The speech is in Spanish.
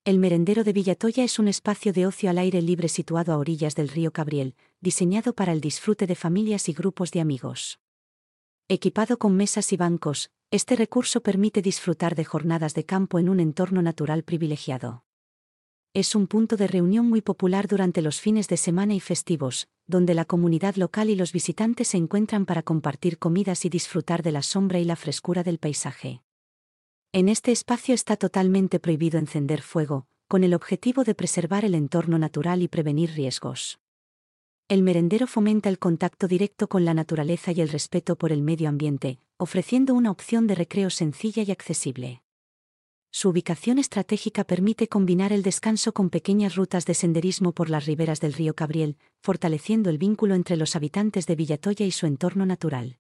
El merendero de Villatoya es un espacio de ocio al aire libre situado a orillas del río Cabriel, diseñado para el disfrute de familias y grupos de amigos. Equipado con mesas y bancos, este recurso permite disfrutar de jornadas de campo en un entorno natural privilegiado. Es un punto de reunión muy popular durante los fines de semana y festivos, donde la comunidad local y los visitantes se encuentran para compartir comidas y disfrutar de la sombra y la frescura del paisaje. En este espacio está totalmente prohibido encender fuego, con el objetivo de preservar el entorno natural y prevenir riesgos. El merendero fomenta el contacto directo con la naturaleza y el respeto por el medio ambiente, ofreciendo una opción de recreo sencilla y accesible. Su ubicación estratégica permite combinar el descanso con pequeñas rutas de senderismo por las riberas del río Cabriel, fortaleciendo el vínculo entre los habitantes de Villatoya y su entorno natural.